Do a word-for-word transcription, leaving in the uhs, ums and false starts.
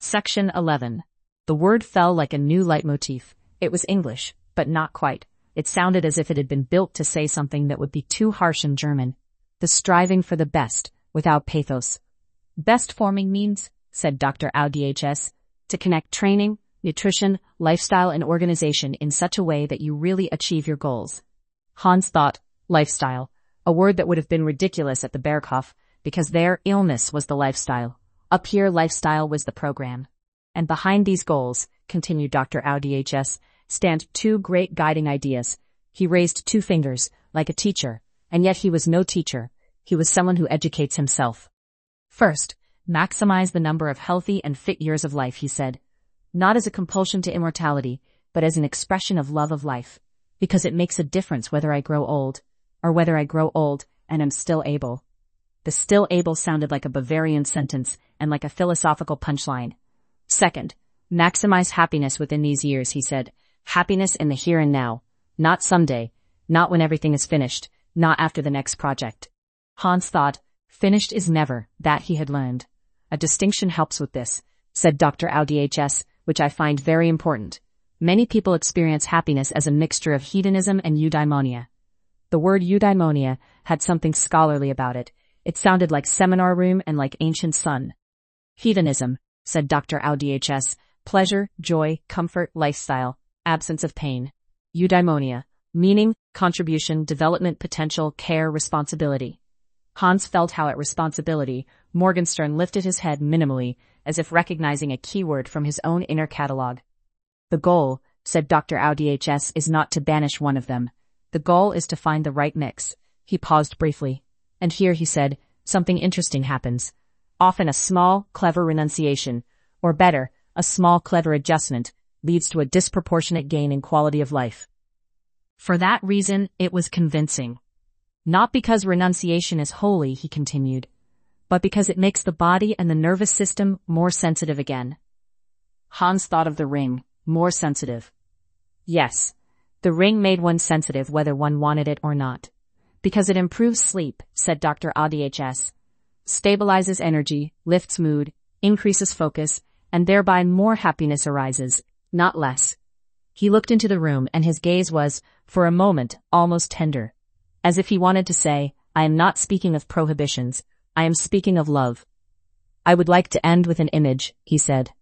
Section eleven. The word fell like a new leitmotif. It was English, but not quite. It sounded as if it had been built to say something that would be too harsh in German. The striving for the best, without pathos. Best forming means, said Doctor Au D H S, to connect training, nutrition, lifestyle and organization in such a way that you really achieve your goals. Hans thought, lifestyle, a word that would have been ridiculous at the Berghof, because their illness was the lifestyle. Up here lifestyle was the program. And behind these goals, continued Doctor Au D H S, stand two great guiding ideas. He raised two fingers, like a teacher, and yet he was no teacher. He was someone who educates himself. First, maximize the number of healthy and fit years of life, he said. Not as a compulsion to immortality, but as an expression of love of life. Because it makes a difference whether I grow old, or whether I grow old and am still able. The still able sounded like a Bavarian sentence and like a philosophical punchline. Second, maximize happiness within these years, he said. Happiness in the here and now. Not someday. Not when everything is finished. Not after the next project. Hans thought, finished is never, that he had learned. A distinction helps with this, said Doctor Au D H S, which I find very important. Many people experience happiness as a mixture of hedonism and eudaimonia. The word eudaimonia had something scholarly about it. It sounded like seminar room and like ancient sun. Hedonism, said Doctor Au D H S, pleasure, joy, comfort, lifestyle, absence of pain. Eudaimonia, meaning, contribution, development, potential, care, responsibility. Hans felt how at responsibility, Morgenstern lifted his head minimally, as if recognizing a keyword from his own inner catalog. The goal, said Doctor Au D H S, is not to banish one of them. The goal is to find the right mix. He paused briefly. And here, he said, something interesting happens. Often a small, clever renunciation, or better, a small, clever adjustment, leads to a disproportionate gain in quality of life. For that reason, it was convincing. Not because renunciation is holy, he continued, but because it makes the body and the nervous system more sensitive again. Hans thought of the ring, more sensitive. Yes, the ring made one sensitive whether one wanted it or not. Because it improves sleep, said Doctor Au D H S. Stabilizes energy, lifts mood, increases focus, and thereby more happiness arises, not less. He looked into the room and his gaze was, for a moment, almost tender. As if he wanted to say, I am not speaking of prohibitions, I am speaking of love. I would like to end with an image, he said.